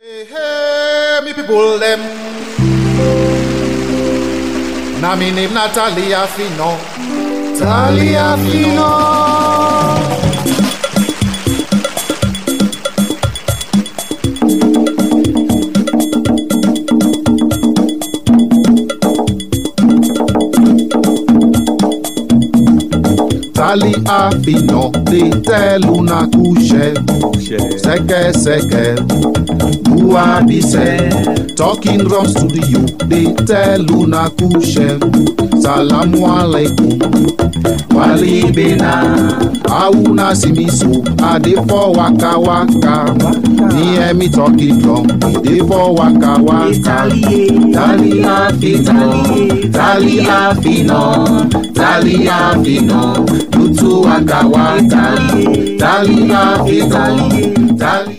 Hey, me people them. Now me name Natalia Fino. Talia Fino. Talia Fino, te teluna couche. Seke, Bua bise, talking drum studio, they tell Luna Kushe, Salamu alaikum, Wali bena, Auna simisu, Ade for waka waka, me me talking drum, Ade for waka waka, Talia Fino, Tutu waka waka, Talia Fino.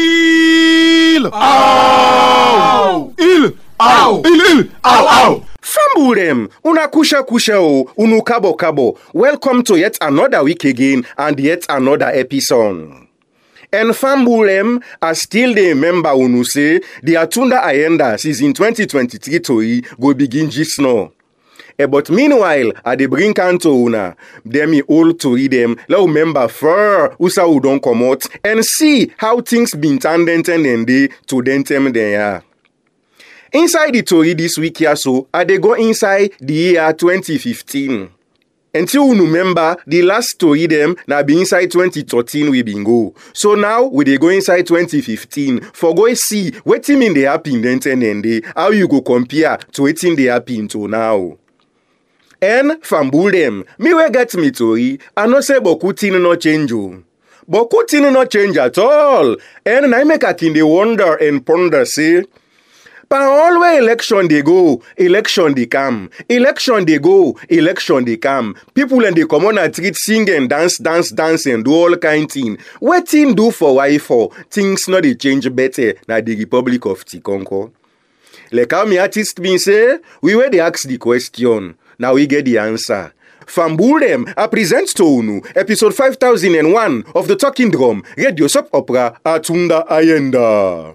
Il. Famburem, una kusha o, unu kabo. Welcome to yet another week again and yet another episode. And Famburem are still the member unu say the Atunda Ayenda season 2023 tori go begin just now. But meanwhile, at the brink to una, them all to read them, let member for usa who don't come out and see how things been turned and day to them there. Inside the story this week here so, they go inside the year 2015. Until you remember, the last story them na be inside 2013 we been go. So now we dey go inside 2015 for go see what mean they happen then and day, how you go compare to what they happen to now. And Famburem, me we get me tori, I no say boku tin no change o. Boku tin no change at all. And I make a kin dey wonder and ponder say, pa always election they go, election they come. Election they go, election they come. People and they come on and treat, sing and dance and do all kind thing. What thing do for why for? Things not they change better than the Republic of Tikonko. Like how me artist been say, we were they ask the question. Now we get the answer. Famburem, I present to unu episode 5001 of the Talking Drum Radio Soap Opera Atunda Ayenda.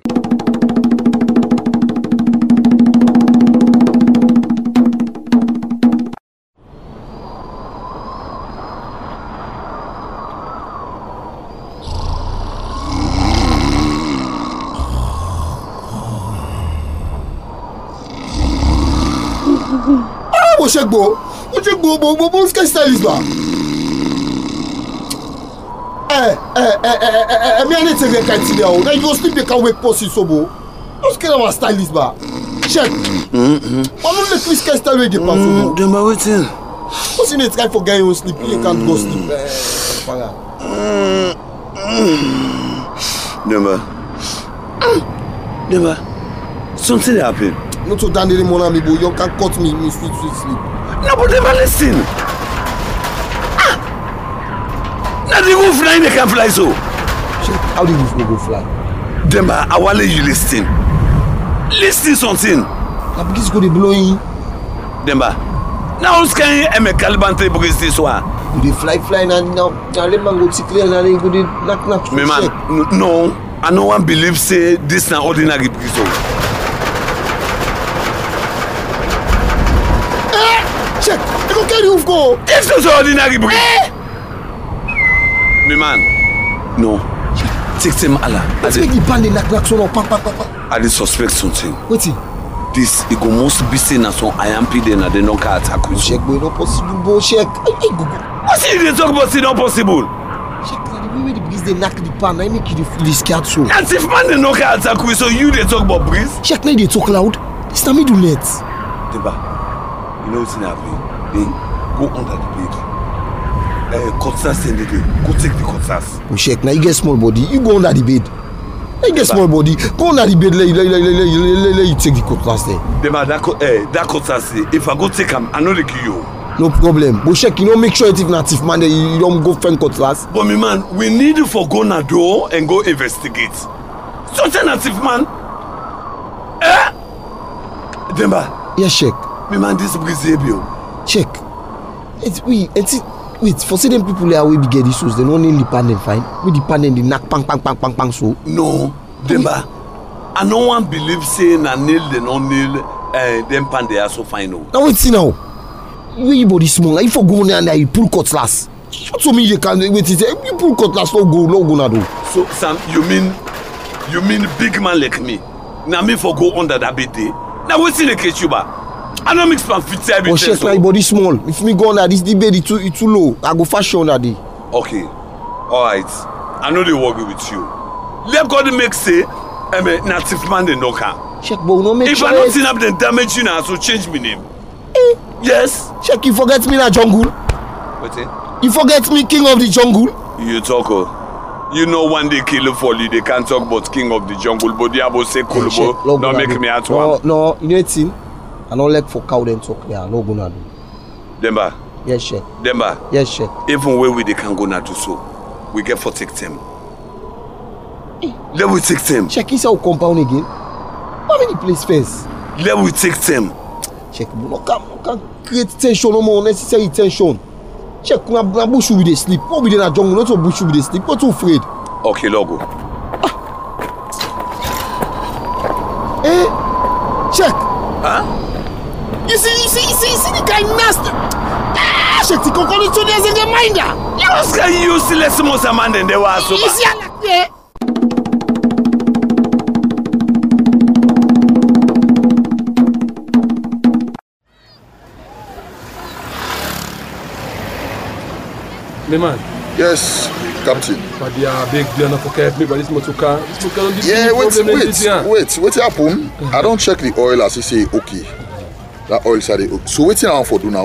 Bon, qu'est-ce que c'est là? Me ane te vek kati de ou. Na you go sleep you can wake posi so bo. What's kind of a stylist ba? Check. Why the Chris can style with the pass? Dem ba waiting. What's in the try for guy you sleep? You can't go sleep. Demba. Something happened. Not to down the mon ami bo. You can cut me sweet sleep. No, but never listen. Now the roof line they can fly so. Check how the roof go fly. Demba, I want you listen. Listen something. Na because go dey blowing. Demba. Now who's can a calibante because this one? Go dey fly now. Now let man go clear now. Go dey knock. Me man, no. I no one believe say this na ordinary because. Check, you go carry roof go. This is ordinary breed. Me man, no. Take them Allah. Let's make the band knock so now. I did suspect something. What's it? This it go most be seen as some IMP then they don't can attack you. Check, boy, no possible. Boy, check. What's it they talk about it not possible? Check, the way the breeze they knock the pan, I make you feel scared so. And if man they no can attack you, so you they talk about breeze? Check, now they talk loud. It's not me do net. Deba. You know what's happening? They go under the bed. Cutlass and they go take the cutlass. Oh, check, now you get small body, you go under the bed. Now you get small body, go under the bed, let you take the cutlass there. Deba, that cutlass, if I go take him, I know they kill you. No problem. But check, you know, make sure if native man, you don't go find cutlass. But me man, we need you for go na door and go investigate. Such a native man. Demba. Yes, check. Me man, this breeze you. Check. Wait, for certain people there will be get issues. They don't need the panel fine. With the panel, the knock pang so. No, Demba. I no one believe saying na nail they no nail them pan they are so fine. Now wait see now. You body small. If you go there and you pull cutlass. What to me you can wait? You pull cutlass no go na do. So Sam, you mean big man like me? Now me for go under that bed day. Now what's in the case you ba? I don't mix pan fit everything. Oh shit, my body small. If me go under this bed it too low. I go fashion that day. Okay, all right. I know they work with you. Let God make say, native man they no can. Check, but no make if I don't up then damage you now, so change my name. Yes. Check, you forget me in the jungle. What's it? You forget me, king of the jungle. You talk. You know one day kill for you, they can't talk about king of the jungle, but they abo say Kulubo, don't make me at one. No, you know it's in. I don't like for cow them talk there. No gonna do. Demba. Yes, Sheikh. Demba. Yes, Sheikh. Even where we they can go now do so, we get for take them. Let we take them. Check is our compound again. How many place first? Let we take them. Check, no can create tension no more unnecessary tension. Check, na bush we dey sleep. What we dey na jungle? Not to bush we dey sleep. Not too afraid. Okay, logo. Check. Huh? You see the guy nasty. Check, the coconut so there's a reminder. You was going to use the lesson most of man than they were so. You see I like that. Me man. Yes, Captain. But they are big, they are not forget me, but this motor car. Yeah, wait happen? I don't check the oil as he say okay. That oil side okay. So waiting on for do now.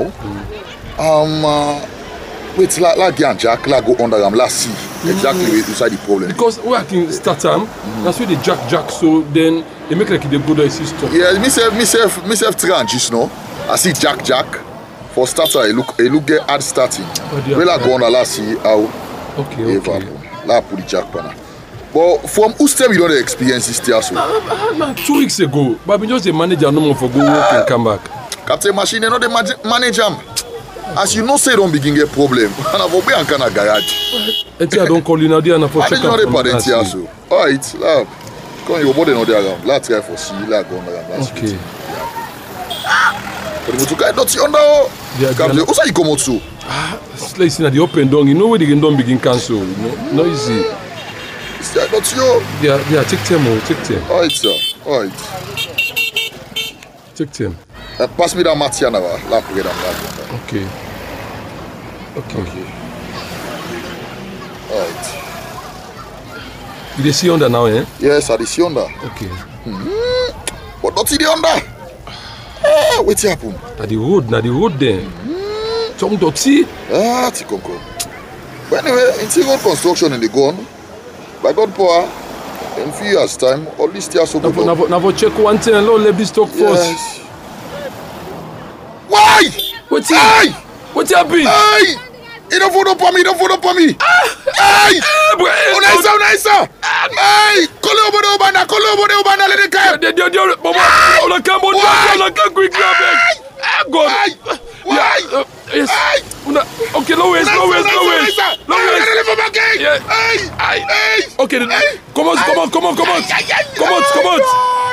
Wait, like and Jack, like go under let's see exactly where inside the problem. Because we can start that's where they jack, so then they make like they go to the system. Yeah, myself try and just know. I see jack. For starter, it look get hard starting. Well, I go on let's see how. Okay. Let's put the jack panel. But from whose time you don't experience this there so? 2 weeks ago, but we just the manager no more for go work and come back. Captain Machine, you know the manager. As you know, say don't begin get problem. And I've been in a garage. I don't call you now there and for check up. I don't know the parent here so. All right, lab. Come your body no there around. Let's try for see. Let's go on around. Okay. But the guy not under. Yeah. Captain, who say you come out so? It's like the open door. You know where they can don't begin cancel. No easy. Is that not you? Yeah. Take them. All right, sir. All right. Take them. Pass me that Matiana. Okay. All right. You see under now, eh? Yes, I see under. Okay. But not see the under. What's happen? Na the road there. Some dirty. Tikonko. But anyway, it's road construction in the gun. By God power, in few years' time, all this tears will go. Now check one thing and let this talk first. Yes. Why? What's happening? Hey! You don't vote up on me. Hey! Nice. Hey! Kolobo Ubanda, let it come. Why? Yes. Okay, no ways. Okay, come on.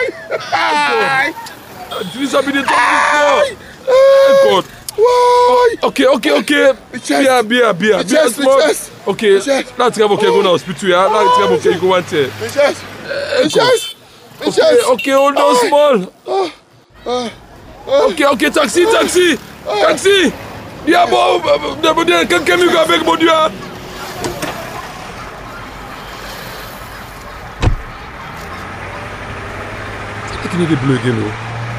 This will be the time. God. Why? Okay. Beer. Chest. Okay, let's go to hospital. Let's go one day. Chest. Okay, hold on small. Okay, taxi. Yeah, but then can you go back, but you are. Can you blue again?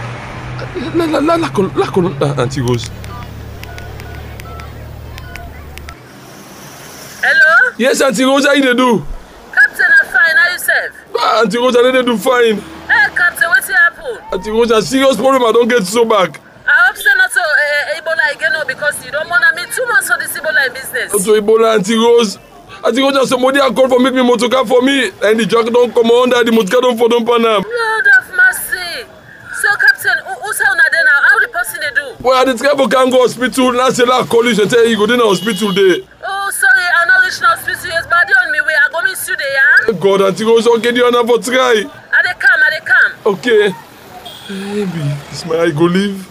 La Antigos. Hello? Yes, Antigos, how you do? Captain, I'm fine. How you yourself? Antigos, I didn't do fine. Hey, Captain, what's happened? Antigos, a serious problem. I don't get so back. I hope so not so Ebola again, no, because you don't want to meet 2 months for this Ebola business. So Ebola, Antigos. Antigos, somebody I called for make me motorcar for me, and the jack don't come under the motorcar don't for them panam. Lord of mercy. So, Captain, who's how now? How the person they do? Well, the driver can go hospital. Now say I call you and tell you go to the hospital there. Oh, sorry, I'm not reaching hospital. Yes, body on me way. I go miss you there, yeah? God, Antigos, okay, you are not for try. I they come. Okay. Maybe it's my eye go leave.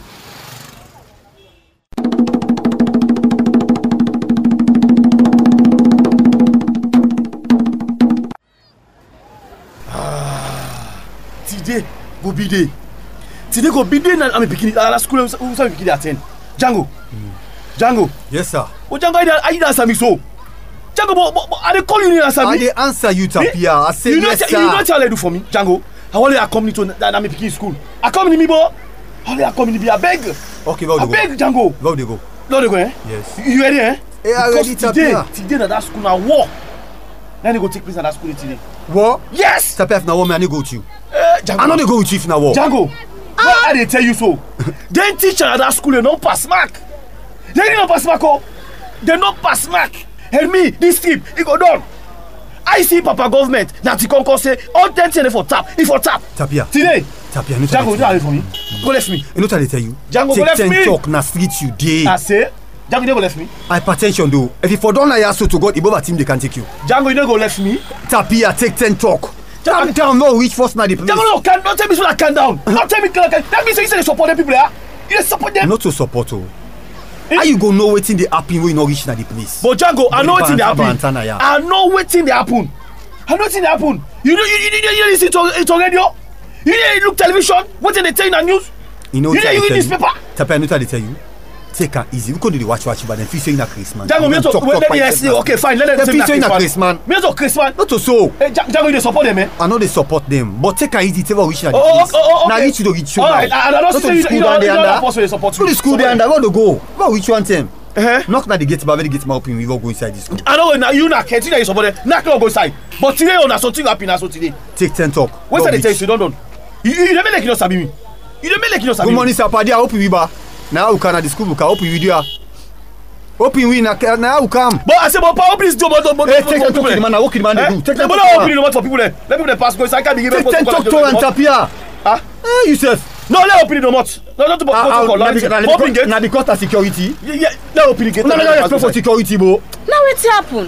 Today go be day. Today go be day. I'm a beginning. School. Who's a beginning at 10? Django. Django. Yes, sir. Oh, Django, I didn't answer me so. Django, but I didn't call you, didn't answer me. I didn't answer you, Tapia. I said yes, sir. You know what you do for me, Django? I want to come to that I'm a beginning school. I come in me, boy. I want to come in me. I beg. Okay, where I beg, Django. Where they go? Where they go, eh? Yes. You ready, eh? Hey, I ready, Tapia. Today that school now war. Then they go take place at that school today. What? Yes. Tapia, if na war, I need go with you. Django. I know they go with you if na war. Django. Why I dey tell you so? Then teacher at that school they no pass mark. They no pass mark. Oh, they no pass mark. And me this trip it go done. I see Papa government that he come say all 10 for tap. If for tap. Tapia. Today. Tapia, no Django, do for me. Go left me. You know what I tell you? Django, go left me. Take 10 talk na street you dey. I say. Django, you no go left me. Hypertension though. If you for don lie so to God, Iboba team they can take you. Django, you no go left me. Tapia, take 10 talk. Calm down, no reach first na the place. Django, no, don't tell me so I calm down. Don't tell me that means you say they support them people there. You dey support them. Not to support oh. How you go know wetin dey happen when you no reach na the place? But Django, I know wetin dey happen. I know wetin dey happen. I know wetin dey happen. You listen to radio. You didn't look television. What did they tell you in the news? You know you didn't read newspaper. Tapia, I know what they tell you. Take it easy. We couldn't do watch, but then feel saying a Christmas. Django, me talk. Okay, fine. Let them feel saying a Christmas. Me talk Christmas. Not to so. Django, you support them, eh? I know they support them, but take it easy. Tell what we should. Now reach to the reach. All right. I don't see you. Don't support. To the school they under. Where to go? Where which one them? Knock na the gate, but when the gate my open, we will go inside this school. I know now you not can't you support them. Knock no go inside. But today on something happen as so today. Take 10 talk. What's that they tell you? Don't. You never like you know sabi me. You never like you know sabi me. Good morning, sir. Padi, I hope we ba. Now we can at the school. We can open video. Open we now we come. But I say, but open this door. Hey, take 10 talk to the man. Now walk in the man. Do. Take 10 talk. But open the door for people there. Let people pass go inside. Can't be given. Take 10 talk to and Tapia. Ah, Yourself. No, let open the door. Not to open gate. Now because of security. Yeah, let open the gate. No, respect for security, bro. Now what's happen?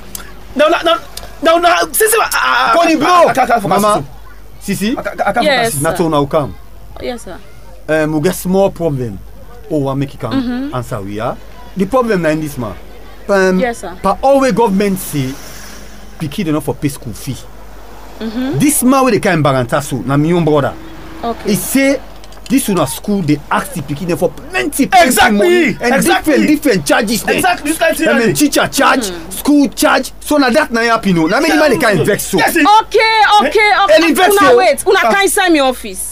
No, Sisi. Call him, bro. Mama. Sisi. Yes. Not all now come. Yes, sir. We get small problem. Oh, I make it come answer we are. The problem now in this man. Yes, sir. But always government say, pikin enough for pay school fee. This man with the kind barantaso, na my own brother. Okay. He say this una school they ask the pikin for plenty Exactly. money and different charges. Exactly. This kind of I mean, teacher charge, school charge. So now that na happy no. Now many man they can vex so. Yes, Okay. Una wait. Una can't sign my office.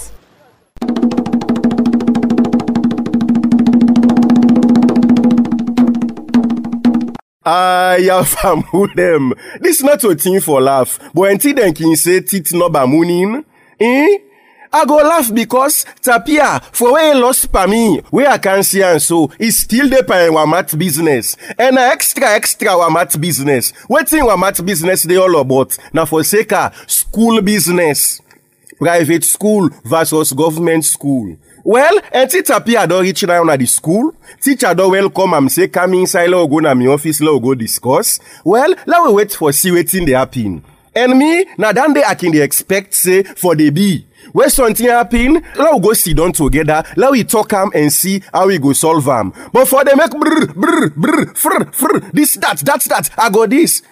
Ya famu them. This not a thing for laugh. But until then can say tit no ba mooning. I go laugh because Tapia, for where he lost pa me, where I can see and so, is still the pa in Wamat business. And extra Wamat business. What in Wamat business they all about? Now for sake school business. Private school versus government school. Well, and Tapia don't reach down at the school. Teacher don't welcome and say, come inside, let go na my office, let go discuss. Well, let we wait for see wetin dey happen. And me, na dan dey I can expect say for the be. Where something happen, let we go sit down together, let we talk am and see how we go solve am. But for them make this, that, I got this.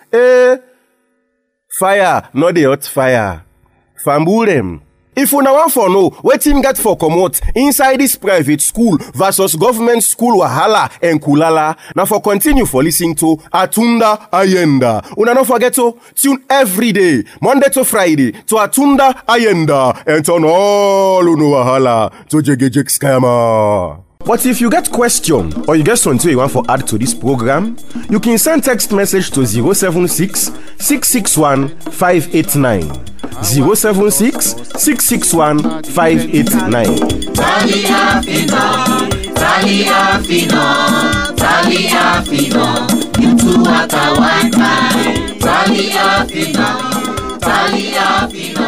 Fire, not the hot fire. Fambu them. If una want for know, wetin get for comot inside this private school versus government school wahala and kulala, now for continue for listening to Atunda Ayenda. Una no forget to tune every day, Monday to Friday, to Atunda Ayenda and turn all uno wahala to Jegejek Scammer. But if you get question or you get something you want to add to this program, you can send text message to 076 661 589. 076 661 589. Talia Fino, you two at a one time. Talia Fino.